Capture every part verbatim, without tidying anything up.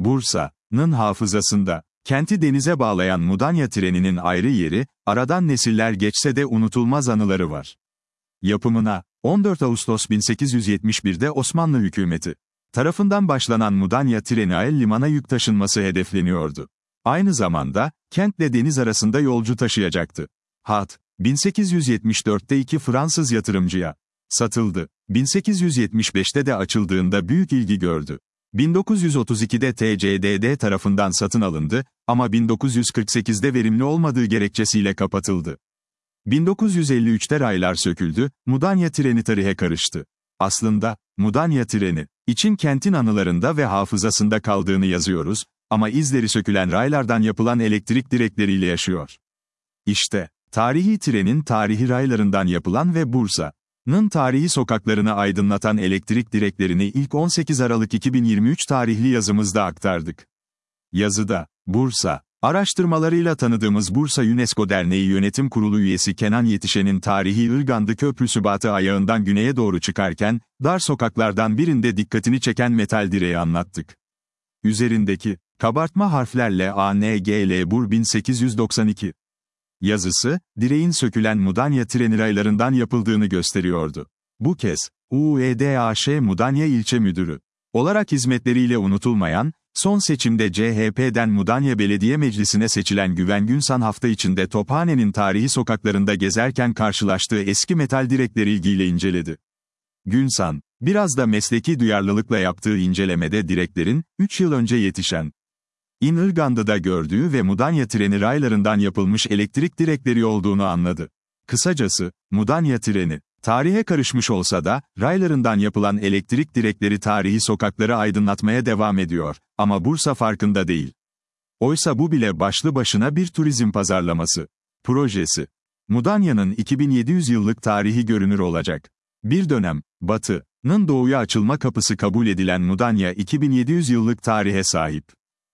Bursa'nın hafızasında, kenti denize bağlayan Mudanya treninin ayrı yeri, aradan nesiller geçse de unutulmaz anıları var. Yapımına, on dört Ağustos bin sekiz yüz yetmiş bir'de Osmanlı hükümeti tarafından başlanan Mudanya treni Ael limana yük taşınması hedefleniyordu. Aynı zamanda, kentle deniz arasında yolcu taşıyacaktı. Hat, bin sekiz yüz yetmiş dört'te iki Fransız yatırımcıya satıldı. bin sekiz yüz yetmiş beş'te de açıldığında büyük ilgi gördü. bin dokuz yüz otuz iki'de T C D D tarafından satın alındı, ama bin dokuz yüz kırk sekiz'de verimli olmadığı gerekçesiyle kapatıldı. bin dokuz yüz elli üç'te raylar söküldü, Mudanya treni tarihe karıştı. Aslında, Mudanya treni için kentin anılarında ve hafızasında kaldığını yazıyoruz, ama izleri sökülen raylardan yapılan elektrik direkleriyle yaşıyor. İşte, tarihi trenin tarihi raylarından yapılan ve Bursa'nın tarihi sokaklarını aydınlatan elektrik direklerini ilk on sekiz Aralık iki bin yirmi üç tarihli yazımızda aktardık. Yazıda, Bursa araştırmalarıyla tanıdığımız Bursa UNESCO Derneği Yönetim Kurulu üyesi Kenan Yetişen'in tarihi Irgandı Köprüsü batı ayağından güneye doğru çıkarken, dar sokaklardan birinde dikkatini çeken metal direği anlattık. Üzerindeki, kabartma harflerle A N G L Bur bin sekiz yüz doksan iki yazısı, direğin sökülen Mudanya treni raylarından yapıldığını gösteriyordu. Bu kez, U E D A Ş Mudanya İlçe Müdürü olarak hizmetleriyle unutulmayan, son seçimde C H P'den Mudanya Belediye Meclisi'ne seçilen Güven Günsan hafta içinde Tophane'nin tarihi sokaklarında gezerken karşılaştığı eski metal direkleri ilgiyle inceledi. Günsan, biraz da mesleki duyarlılıkla yaptığı incelemede direklerin, üç yıl önce yetişen İn Irgandı'da gördüğü ve Mudanya treni raylarından yapılmış elektrik direkleri olduğunu anladı. Kısacası, Mudanya treni, tarihe karışmış olsa da, raylarından yapılan elektrik direkleri tarihi sokakları aydınlatmaya devam ediyor, ama Bursa farkında değil. Oysa bu bile başlı başına bir turizm pazarlaması projesi. Mudanya'nın iki bin yedi yüz yıllık tarihi görünür olacak. Bir dönem, Batı'nın doğuya açılma kapısı kabul edilen Mudanya iki bin yedi yüz yıllık tarihe sahip.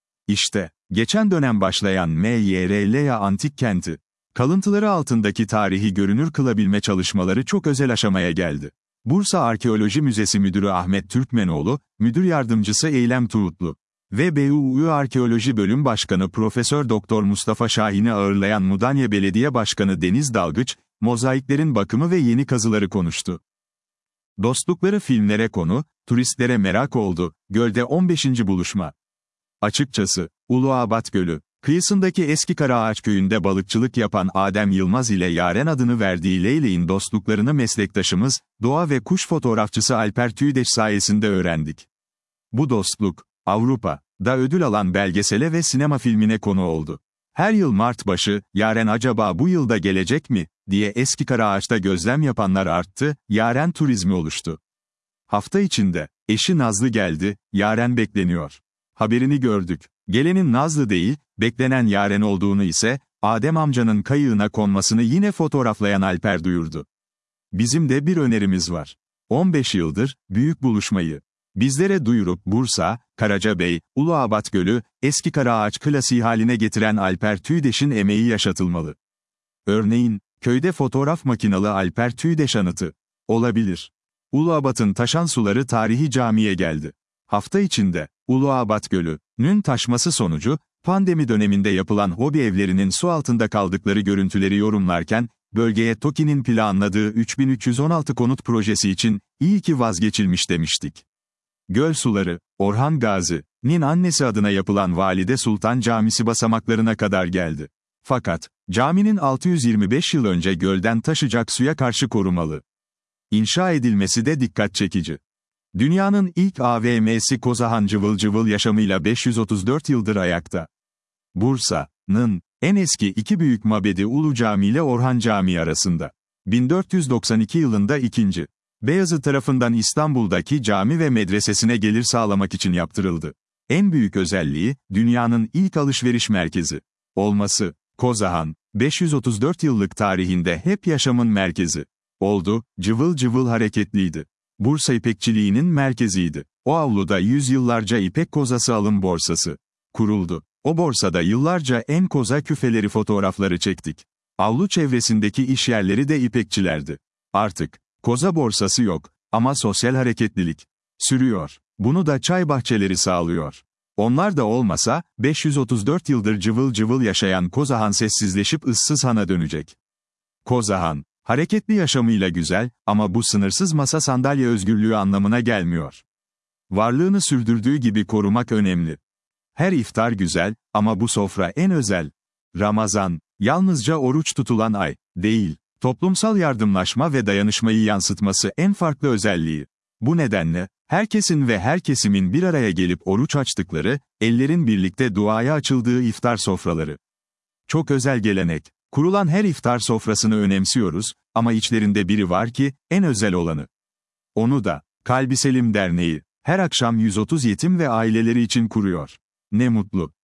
İşte, geçen dönem başlayan M Y R L A Antik Kenti kalıntıları altındaki tarihi görünür kılabilme çalışmaları çok özel aşamaya geldi. Bursa Arkeoloji Müzesi Müdürü Ahmet Türkmenoğlu, Müdür Yardımcısı Eylem Tuğutlu ve B U Ü Arkeoloji Bölüm Başkanı Profesör Doktor Mustafa Şahin'i ağırlayan Mudanya Belediye Başkanı Deniz Dalgıç, mozaiklerin bakımı ve yeni kazıları konuştu. Dostlukları filmlere konu, turistlere merak oldu, gölde on beşinci buluşma. Açıkçası, Uluabat Gölü kıyısındaki Eski Karaağaç köyünde balıkçılık yapan Adem Yılmaz ile Yaren adını verdiği Leylek'in dostluklarını meslektaşımız, doğa ve kuş fotoğrafçısı Alper Tüydeş sayesinde öğrendik. Bu dostluk, Avrupa'da ödül alan belgesele ve sinema filmine konu oldu. Her yıl Mart başı, Yaren acaba bu yılda gelecek mi, diye Eski Karaağaç'ta gözlem yapanlar arttı, Yaren turizmi oluştu. Hafta içinde, eşi Nazlı geldi, Yaren bekleniyor. Haberini gördük. Gelenin Nazlı değil, beklenen Yaren olduğunu ise, Adem amcanın kayığına konmasını yine fotoğraflayan Alper duyurdu. Bizim de bir önerimiz var. on beş yıldır, büyük buluşmayı bizlere duyurup Bursa, Karacabey, Uluabat Gölü, Eski Karaağaç klasiği haline getiren Alper Tüydeş'in emeği yaşatılmalı. Örneğin, köyde fotoğraf makinalı Alper Tüydeş anıtı olabilir. Uluabat'ın taşan suları tarihi camiye geldi. Hafta içinde, Uluabat Gölü'nün taşması sonucu, pandemi döneminde yapılan hobi evlerinin su altında kaldıkları görüntüleri yorumlarken, bölgeye TOKİ'nin planladığı üç bin üç yüz on altı konut projesi için, iyi ki vazgeçilmiş demiştik. Göl suları, Orhan Gazi'nin annesi adına yapılan Valide Sultan Camisi basamaklarına kadar geldi. Fakat, caminin altı yüz yirmi beş yıl önce gölden taşacak suya karşı korumalı İnşa edilmesi de dikkat çekici. Dünyanın ilk A V M'si Kozahan cıvıl cıvıl yaşamıyla beş yüz otuz dört yıldır ayakta. Bursa'nın en eski iki büyük mabedi Ulu Cami ile Orhan Camii arasında. bin dört yüz doksan iki yılında ikinci. Beyazıt tarafından İstanbul'daki cami ve medresesine gelir sağlamak için yaptırıldı. En büyük özelliği, dünyanın ilk alışveriş merkezi olması. Kozahan, beş yüz otuz dört yıllık tarihinde hep yaşamın merkezi oldu, cıvıl cıvıl hareketliydi. Bursa İpekçiliğinin merkeziydi. O avluda yüzyıllarca İpek Kozası alım borsası kuruldu. O borsada yıllarca en koza küfeleri fotoğrafları çektik. Avlu çevresindeki iş yerleri de İpekçilerdi. Artık, koza borsası yok, ama sosyal hareketlilik sürüyor. Bunu da çay bahçeleri sağlıyor. Onlar da olmasa, beş yüz otuz dört yıldır cıvıl cıvıl yaşayan Kozahan sessizleşip ıssız hana dönecek. Kozahan, hareketli yaşamıyla güzel, ama bu sınırsız masa sandalye özgürlüğü anlamına gelmiyor. Varlığını sürdürdüğü gibi korumak önemli. Her iftar güzel, ama bu sofra en özel. Ramazan, yalnızca oruç tutulan ay, değil, toplumsal yardımlaşma ve dayanışmayı yansıtması en farklı özelliği. Bu nedenle, herkesin ve her kesimin bir araya gelip oruç açtıkları, ellerin birlikte duaya açıldığı iftar sofraları. Çok özel gelenek. Kurulan her iftar sofrasını önemsiyoruz, ama içlerinde biri var ki, en özel olanı. Onu da, Kalbi Selim Derneği, her akşam yüz otuz yetim ve aileleri için kuruyor. Ne mutlu.